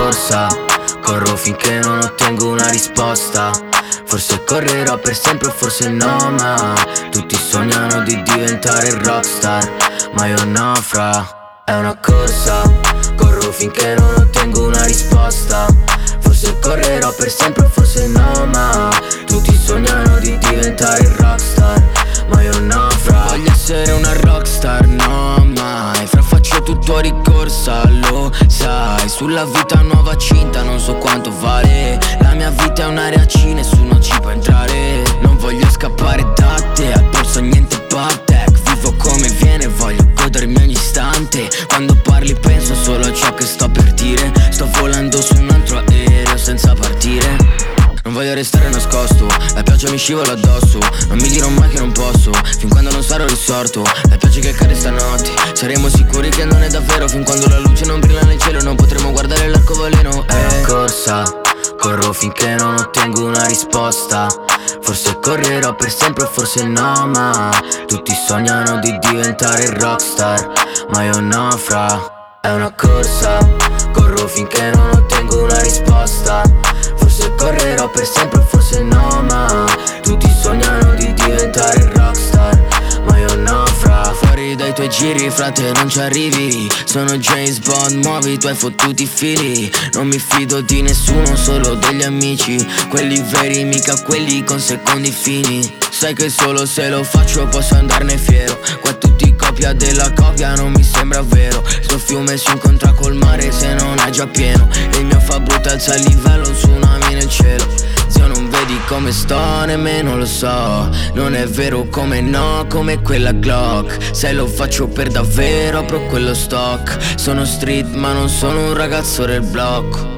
corsa, corro finché non ottengo una risposta. Forse correrò per sempre o forse no, ma tutti sognano di diventare rockstar, ma io no, fra. È una corsa, corro finché non ottengo una risposta. Forse correrò per sempre o forse no, ma tutti sognano di diventare rockstar, ma io no, fra. Voglio essere una rockstar, no mai, fra. Faccio tutto a ricorsa, lo sai. Sulla vita nuova cinta, non so quanto vale. La mia vita è un'area C, nessuno ci può entrare. Non voglio scappare da te, al polso niente batte. Vivo come viene, voglio godermi ogni istante. Quando parli penso solo a ciò che sto per dire. Sto volando su un altro aereo senza partire. Non voglio restare nascosto, la pioggia mi scivola addosso. Non mi dirò mai che non posso, fin quando non sarò risorto. La pioggia che cade stanotte, saremo sicuri che non è davvero. Fin quando la luce non brilla nel cielo, non potremo guardare l'arcobaleno. È una corsa, corro finché non ottengo una risposta. Forse correrò per sempre o forse no, ma tutti sognano di diventare rockstar, ma io no, fra. È una corsa, corro finché non ottengo una risposta. Forse correrò per sempre o forse no, ma tutti sognano di diventare rockstar, ma io no, fra. Fuori dai tuoi giri, frate, non ci arrivi. Sono James Bond, muovi i tuoi fottuti fili. Non mi fido di nessuno, solo degli amici. Quelli veri, mica quelli con secondi fini. Sai che solo se lo faccio posso andarne fiero. Qua tutti copia della copia, non mi sembra vero. Sto fiume si incontra col mare se non è già pieno. Il mio fa brutta alza il livello, un tsunami nel cielo. Zio, non vedi come sto, nemmeno lo so. Non è vero come no, come quella Glock. Se lo faccio per davvero apro quello stock. Sono street ma non sono un ragazzo del blocco.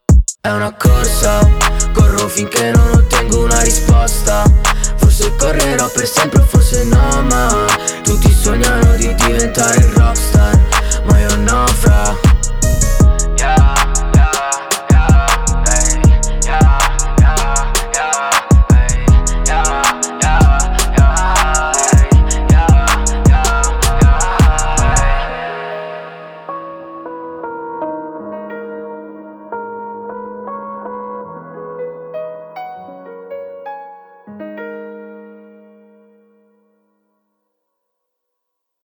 È una corsa, corro finché non ottengo una risposta. Forse correrò per sempre o forse no, ma tutti sognano di diventare rockstar, ma io no, fra.